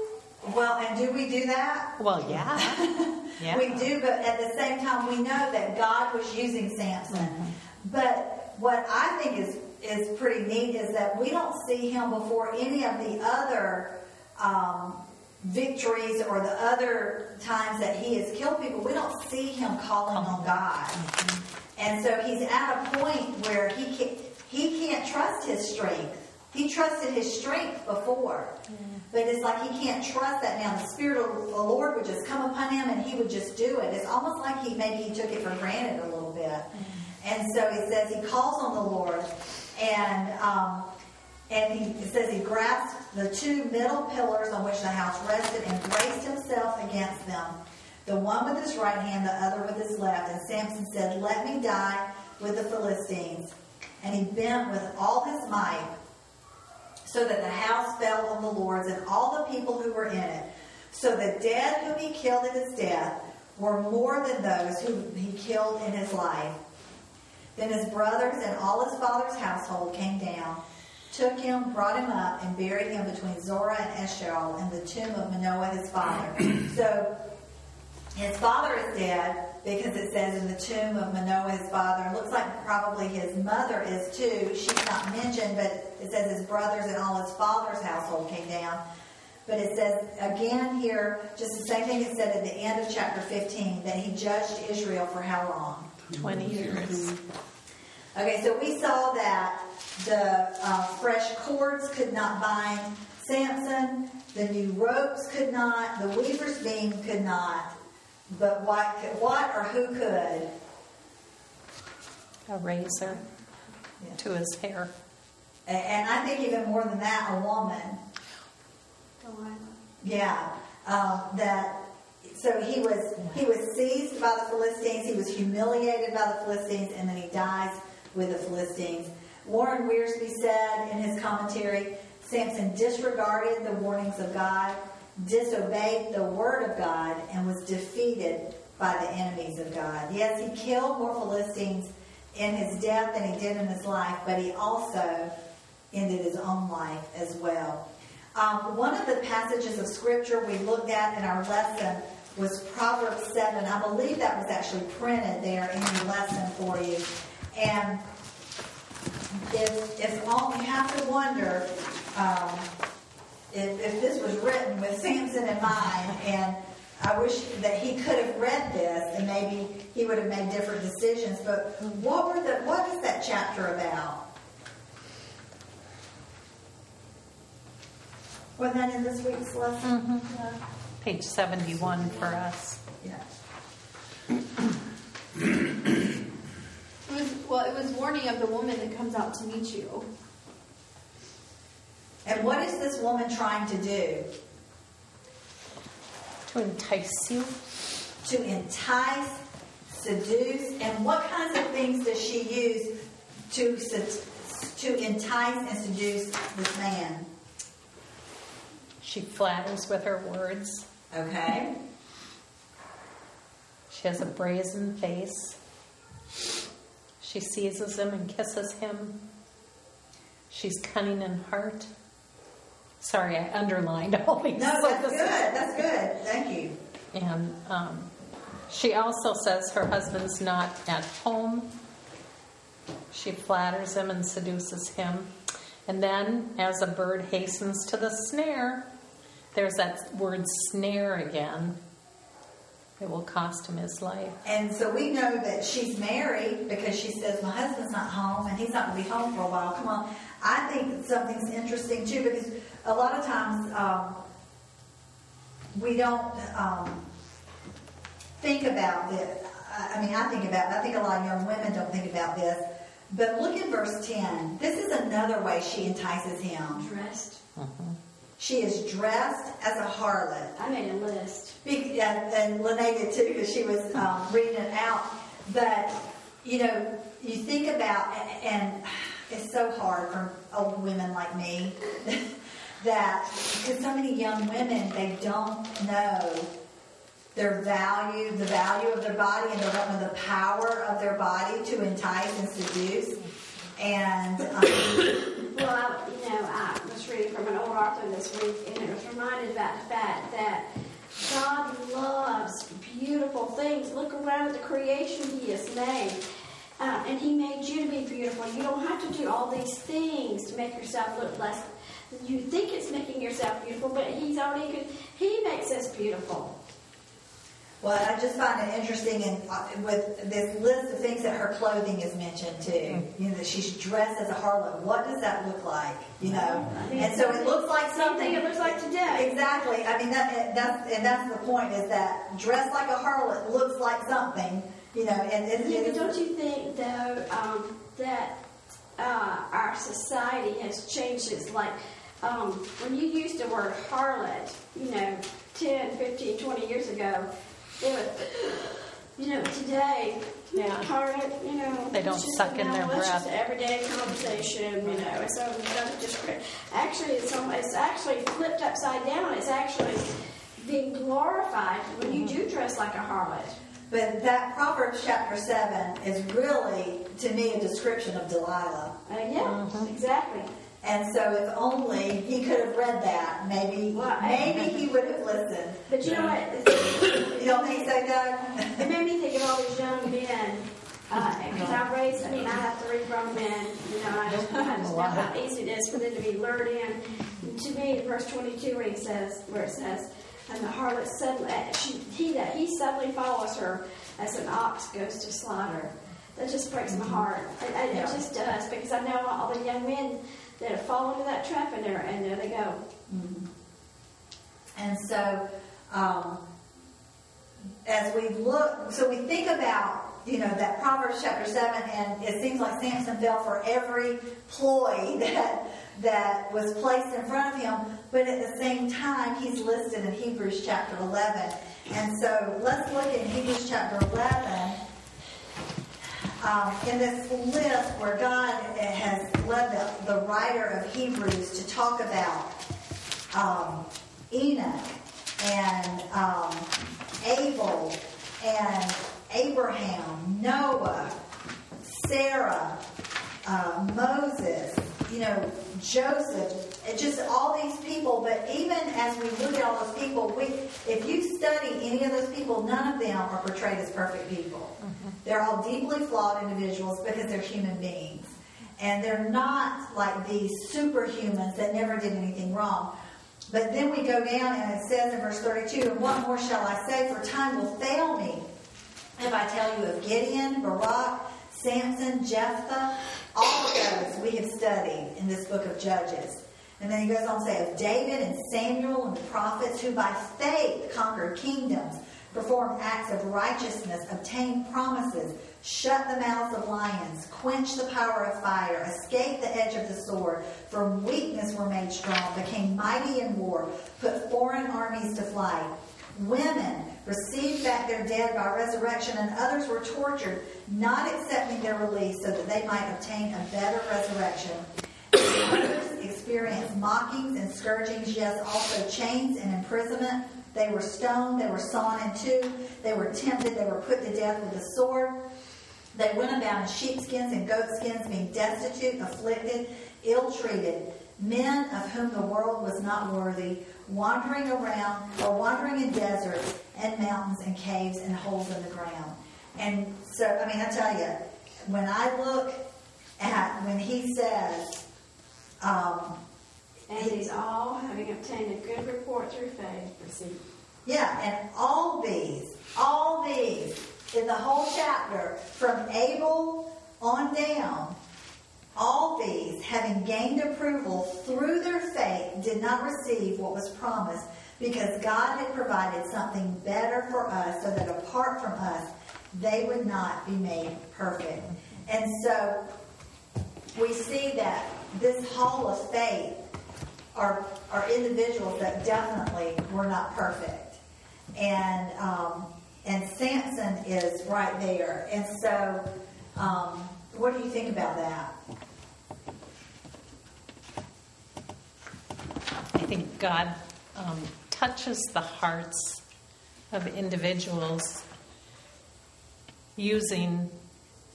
Well, and do we do that?
Well, yeah. Yeah.
We do, but at the same time, we know that God was using Samson.
Mm-hmm.
But what I think is pretty neat is that we don't see him before any of the other victories or the other times that he has killed people. We don't see him calling on God.
Mm-hmm.
And so he's at a point where he can't trust his strength. He trusted his strength before. But it's like he can't trust that now. The Spirit of the Lord would just come upon him and he would just do it. It's almost like maybe he took it for granted a little bit. And so he says he calls on the Lord, and it says he grasped the two middle pillars on which the house rested and braced himself against them, the one with his right hand, the other with his left. And Samson said, "Let me die with the Philistines." And he bent with all his might, so that the house fell on the lords and all the people who were in it. So the dead whom he killed at his death were more than those whom he killed in his life. Then his brothers and all his father's household came down, took him, brought him up, and buried him between Zorah and Eshtaol in the tomb of Manoah his father. So his father is dead, because it says in the tomb of Manoah his father. It looks like probably his mother is too. She's not mentioned, but it says his brothers and all his father's household came down. But it says again here, just the same thing it said at the end of chapter 15, that he judged Israel for how long?
20 years.
Okay, so we saw that the fresh cords could not bind Samson, the new ropes could not, the weaver's beam could not, but what or who could?
A razor to his hair.
And I think even more than that, a woman.
Delilah.
Yeah, so he was seized by the Philistines, he was humiliated by the Philistines, and then he dies with the Philistines. Warren Wiersbe said in his commentary, Samson disregarded the warnings of God, disobeyed the word of God, and was defeated by the enemies of God. Yes, he killed more Philistines in his death than he did in his life, but he also ended his own life as well. One of the passages of Scripture we looked at in our lesson was Proverbs 7. I believe that was actually printed there in your lesson for you. And if all, you have to wonder if this was written with Samson in mind, and I wish that he could have read this and maybe he would have made different decisions. But what is that chapter about? Was that in this week's lesson?
Mm-hmm.
Yeah.
Page 71 for us.
Yeah.
It was warning of the woman that comes out to meet you.
And what is this woman trying to do?
To entice you.
To entice, seduce, and what kinds of things does she use to entice and seduce this man?
She flatters with her words.
Okay.
She has a brazen face. She seizes him and kisses him. She's cunning in heart. Sorry, I underlined all these.
No, that's good. That's good. Thank you.
And she also says her husband's not at home. She flatters him and seduces him. And then, as a bird hastens to the snare, there's that word snare again. It will cost him his life. And
so we know that she's married because she says, my husband's not home and he's not going to be home for a while. Come on. I think something's interesting too, because a lot of times we don't think about this. I mean, I think a lot of young women don't think about this. But look at verse 10. This is another way she entices him.
Dressed.
Mm-hmm.
She is dressed as a harlot.
I made a list.
And Lene did too, because she was reading it out. But, you know, you think about, and it's so hard for old women like me, that, because so many young women, they don't know their value, the value of their body, and they don't know the power of their body to entice and seduce. And
Well, I was reading from an old author this week, and it was reminded about the fact that God loves beautiful things. Look around at the creation He has made. And He made you to be beautiful. You don't have to do all these things to make yourself look less. You think it's making yourself beautiful, but He makes us beautiful.
well, I just find it interesting with this list of things that her clothing is mentioned too. You know, that she's dressed as a harlot. What does that look like? You know, and so it looks like something.
It looks like today.
Exactly. I mean, that's the point. Is that dressed like a harlot looks like something. You know, and
Yeah, but don't you think though that our society has changed? It's like when you used the word harlot, 10, 15, 20 years ago, it was, today, harlot,
They don't
it's just
suck in their
it's just
breath.
everyday conversation, so it doesn't just actually it's actually flipped upside down. It's actually being glorified when you do dress like a harlot.
But that Proverbs chapter 7 is really, to me, a description of Delilah.
Exactly.
And so if only he could have read that, maybe he would have listened.
But you know what?
You don't think so, Doug?
It made me think of all these young men. Because I have 3 grown men. I just know how easy it is for them to be lured in. And to me, verse 22, where it says, and the harlot suddenly, he suddenly follows her as an ox goes to slaughter. That just breaks my heart. It just does, because I know all the young men that have fallen into that trap, and there they go.
Mm-hmm. And so, as we look, so we think about, that Proverbs chapter 7, and it seems like Samson fell for every ploy that was placed in front of him, but at the same time, he's listed in Hebrews chapter 11. And so, let's look at Hebrews chapter 11. In this list where God has led the writer of Hebrews to talk about Enoch and Abel and Abraham, Noah, Sarah, Moses, Joseph, just all these people. But even as we look at all those people, if you study any of those people, none of them are portrayed as perfect people. Mm-hmm. They're all deeply flawed individuals because they're human beings. And they're not like these superhumans that never did anything wrong. But then we go down and it says in verse 32, and what more shall I say, for time will fail me if I tell you of Gideon, Barak, Samson, Jephthah, all of those we have studied in this book of Judges. And then he goes on to say of David and Samuel and the prophets who by faith conquered kingdoms, performed acts of righteousness, obtained promises, shut the mouths of lions, quenched the power of fire, escaped the edge of the sword, from weakness were made strong, became mighty in war, put foreign armies to flight. Women received back their dead by resurrection, and others were tortured, not accepting their release so that they might obtain a better resurrection. And others experienced mockings and scourgings, yes, also chains and imprisonment. They were stoned, they were sawn in two, they were tempted, they were put to death with the sword. They went about in sheepskins and goatskins, being destitute, afflicted, ill-treated, men of whom the world was not worthy, wandering in deserts and mountains and caves and holes in the ground. And so, I tell you, when I look at, when he says,
and these all, having obtained a good report through faith, received.
Yeah, and all these, in the whole chapter, from Abel on down, all these, having gained approval through their faith, did not receive what was promised, because God had provided something better for us, so that apart from us, they would not be made perfect. And so, we see that this hall of faith are individuals that definitely were not perfect. And Samson is right there. And so, what do you think about that?
I think God touches the hearts of individuals using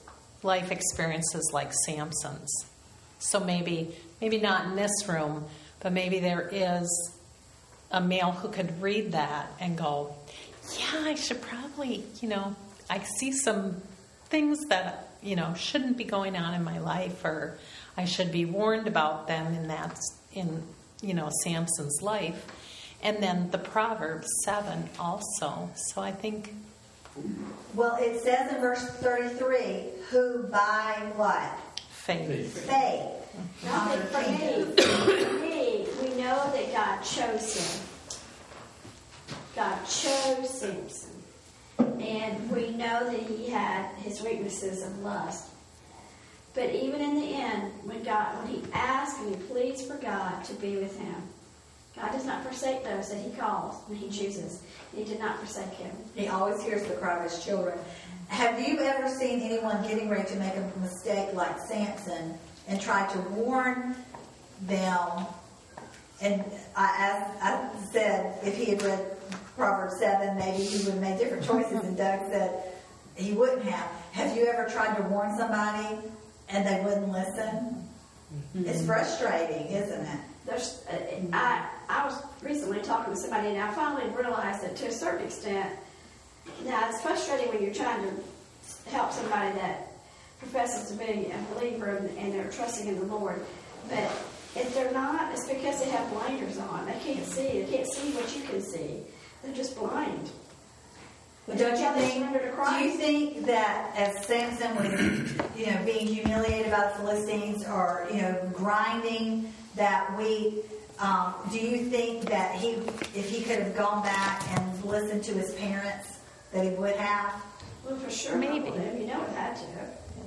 life experiences like Samson's. So maybe not in this room, but maybe there is a male who could read that and go, yeah, I should probably, I see some things that, shouldn't be going on in my life, or I should be warned about them in Samson's life. And then the Proverbs 7 also. So I think...
Well, it says in verse 33, who by what?
Faith.
Faith.
Not that for me, we know that God chose him. God chose Samson. And we know that he had his weaknesses of lust. But even in the end, when he asked and he pleads for God to be with him, God does not forsake those that he calls when he chooses. He did not forsake him.
He always hears the cry of his children. Have you ever seen anyone getting ready to make a mistake like Samson and try to warn them? And I said if he had read Proverbs 7, maybe he would have made different choices, and Doug said he wouldn't have. Have you ever tried to warn somebody and they wouldn't listen? Mm-hmm. It's frustrating, isn't it?
I was recently talking to somebody, and I finally realized that to a certain extent, now it's frustrating when you're trying to help somebody that professes to be a believer and they're trusting in the Lord. But if they're not, it's because they have blinders on. They can't see. They can't see what you can see. They're just blind.
Well, do you think that as Samson was, being humiliated by the Philistines, or grinding that wheat, do you think that if he could have gone back and listened to his parents, that he would have?
Well, for sure,
maybe.
It had to.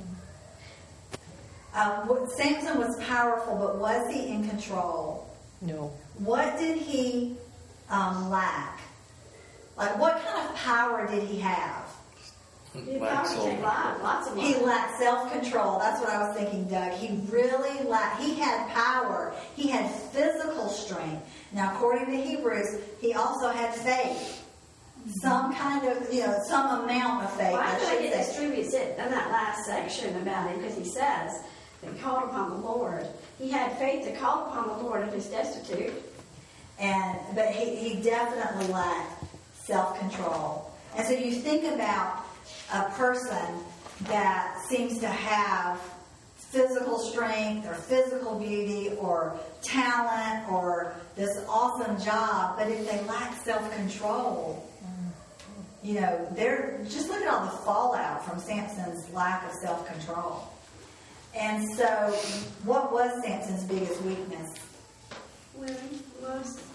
Samson was powerful, but was he in control?
No.
What did he lack? Like, what kind of power did he have?
He lots of
He lacked self-control. That's what I was thinking, Doug. He really lacked. He had power. He had physical strength. Now, according to Hebrews, he also had faith. Some kind of, some amount of faith.
Well, I
should
think it
say.
distributes it in that last section about him, because he says that he called upon the Lord. He had faith to call upon the Lord if he's destitute.
But he definitely lacked self-control. And so you think about a person that seems to have physical strength or physical beauty or talent or this awesome job, but if they lack self-control, they're just look at all the fallout from Samson's lack of self-control. And so, what was Samson's biggest weakness?
Lust.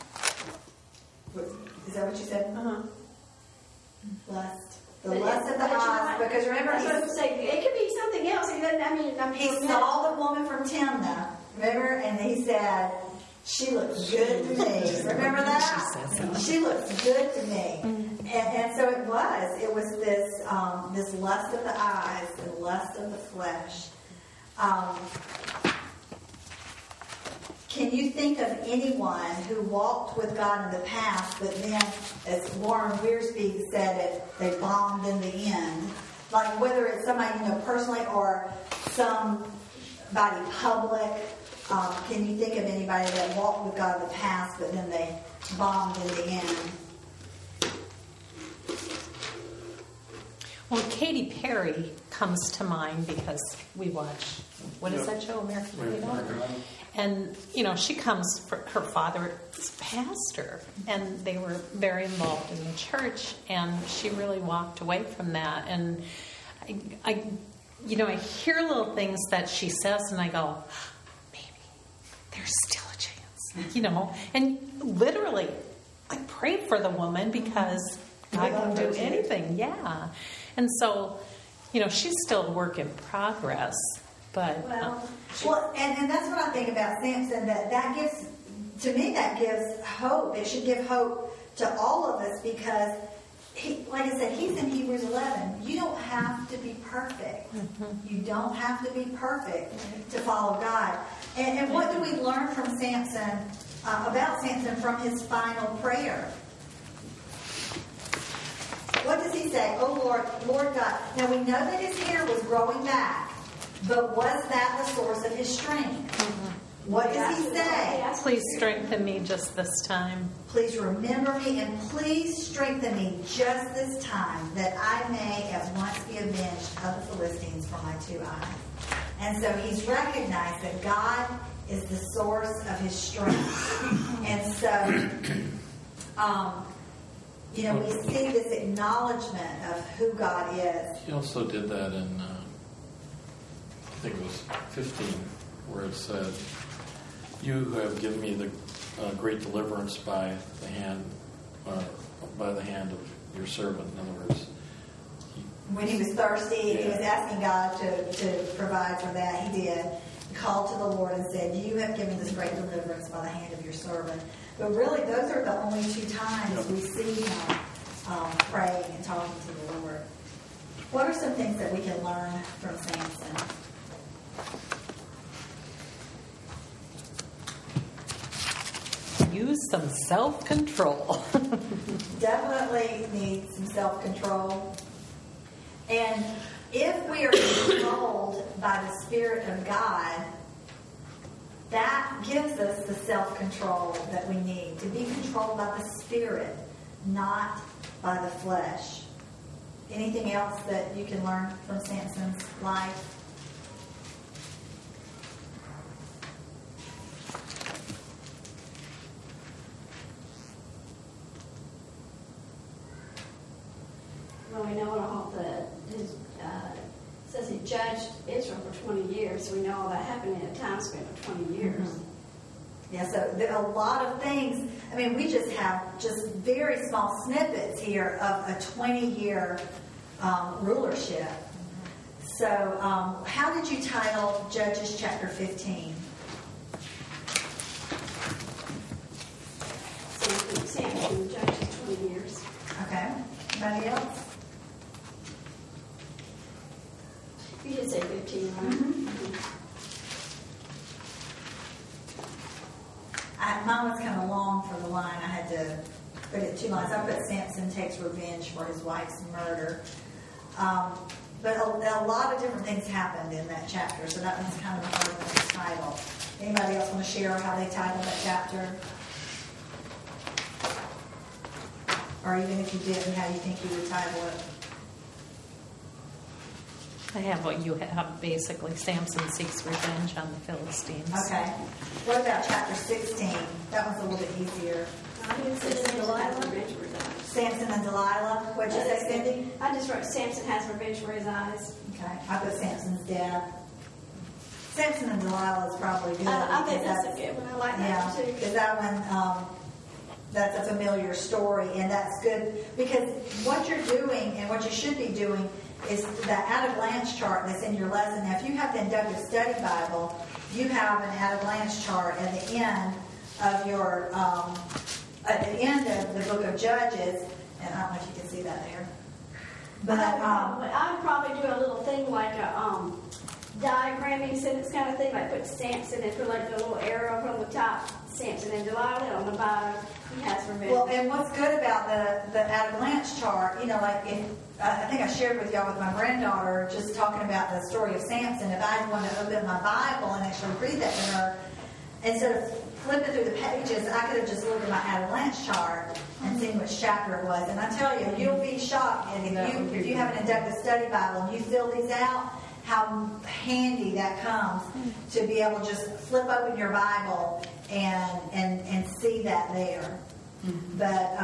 Is that what you said?
Uh-huh.
Lust. The lust of the eyes. Because remember,
it could be something else.
He saw the woman from Timnah, remember? And he said, she looks good to me. Remember that? She looks good to me. And so it was this lust of the eyes, the lust of the flesh. Can you think of anyone who walked with God in the past, but then, as Warren Wiersbe said it, they bombed in the end? Like whether it's somebody you know personally or somebody public. Can you think of anybody that walked with God in the past, but then they bombed in the end?
Well, Katy Perry comes to mind because we watch, what is that show, American Idol? And, she comes, her father is a pastor, and they were very involved in the church, and she really walked away from that. And I hear little things that she says, and I go, maybe there's still a chance, And literally, I pray for the woman because God can do anything, yeah. And so, she's still a work in progress. But
and that's what I think about Samson. That gives, to me, that gives hope. It should give hope to all of us because, like I said, he's in Hebrews 11. You don't have to be perfect. Mm-hmm. You don't have to be perfect to follow God. And what do we learn from Samson, about Samson, from his final prayer? What does he say? Oh, Lord God. Now, we know that his hair was growing back. But was that the source of his strength? What does he say?
Please strengthen me just this time.
Please remember me and please strengthen me just this time, that I may at once be avenged of the Philistines for my 2 eyes. And so he's recognized that God is the source of his strength. And so, we see this acknowledgement of who God is.
He also did that in, I think it was 15, where it said, "You who have given me the great deliverance by the hand of your servant." In other words,
When he was thirsty, he was asking God to provide for that. He did. He called to the Lord and said, "You have given this great deliverance by the hand of your servant." But really, those are the only 2 times we see him praying and talking to the Lord. What are some things that we can learn from Samson?
Use some self-control.
Definitely need some self-control. And if we are controlled by the Spirit of God, that gives us the self-control that we need, to be controlled by the Spirit, not by the flesh. Anything else that you can learn from Samson's life?
Well, we know all says he judged Israel for 20 years, so we know all that happened in a time span of 20 years.
Mm-hmm. Yeah, so there are a lot of things. I mean, we just have just very small snippets here of a 20-year rulership. So how did you title Judges chapter 15?
Samson judged 20 years.
Okay. Anybody else?
You did say 15, right?
Mine was kind of long for the line. I had to put it 2 lines. I put Samson takes revenge for his wife's murder. But a lot of different things happened in that chapter, so that one's kind of a hard one to title. Anybody else want to share how they titled that chapter? Or even if you didn't, how you think you would title it?
I have what you have, basically. Samson seeks revenge on the Philistines.
Okay. What about chapter 16? That one's a little bit easier. Samson and Delilah. What'd you say, Cindy?
I just wrote Samson has revenge for his eyes.
Okay. I put Samson's death. Samson and Delilah is probably good.
I think that's a good one. I like that too.
Because that one, that's a familiar story, and that's good. Because what you're doing and what you should be doing is that at-a-glance chart that's in your lesson. Now, if you have the Inductive Study Bible, you have an at-a-glance chart at the end of your, at the end of the book of Judges, and I don't know if you can see that there. But
I'd probably do a little thing like a diagramming sentence kind of thing, like put Samson and put like the little arrow from the top, Samson and Delilah, on the bottom, he has revenge.
Well, and what's good about the at-a-glance chart, like if, I think I shared with y'all with my granddaughter, just talking about the story of Samson, if I wanted to open my Bible and actually read that to her, instead of flipping through the pages, I could have just looked at my at-a-glance chart and seen which chapter it was. And I tell you, you'll be shocked. And if you have an Inductive Study Bible and you fill these out, how handy that comes to be able to just flip open your Bible and see that there. But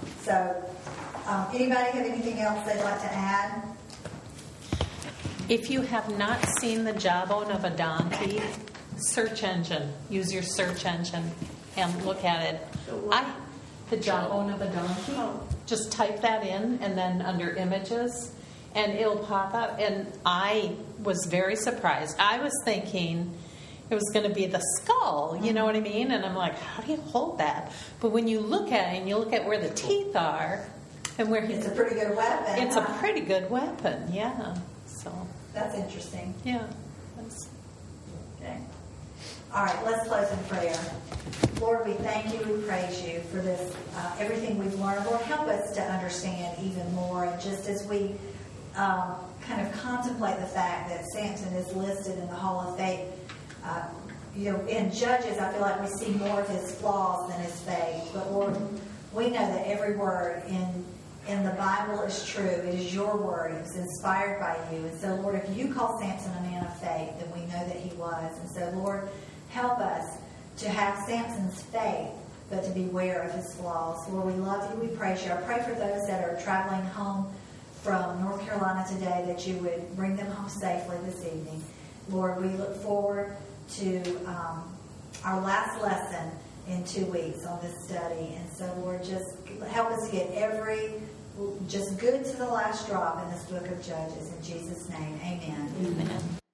anybody have anything else they'd like to add?
If you have not seen the jawbone of a donkey, search engine. Use your search engine and look at it. The jawbone of a donkey. Just type that in, and then under images, and it'll pop up. And I was very surprised. I was thinking it was going to be the skull, you know what I mean? And I'm like, how do you hold that? But when you look at it and you look at where the teeth are and where
It's a pretty good weapon.
It's a pretty good weapon, yeah. So
that's interesting.
yeah.
Okay. All right, let's close in prayer. Lord, we thank you, we praise you for this, everything we've learned. Lord, help us to understand even more. And just as we kind of contemplate the fact that Samson is listed in the Hall of Faith. In Judges, I feel like we see more of his flaws than his faith. But Lord, we know that every word in the Bible is true. It is your word. It was inspired by you. And so, Lord, if you call Samson a man of faith, then we know that he was. And so, Lord, help us to have Samson's faith, but to beware of his flaws. Lord, we love you. We praise you. I pray for those that are traveling home from North Carolina today, that you would bring them home safely this evening. Lord, we look forward to our last lesson in 2 weeks on this study. And so, Lord, just help us get just good to the last drop in this book of Judges. In Jesus' name, amen.
Amen.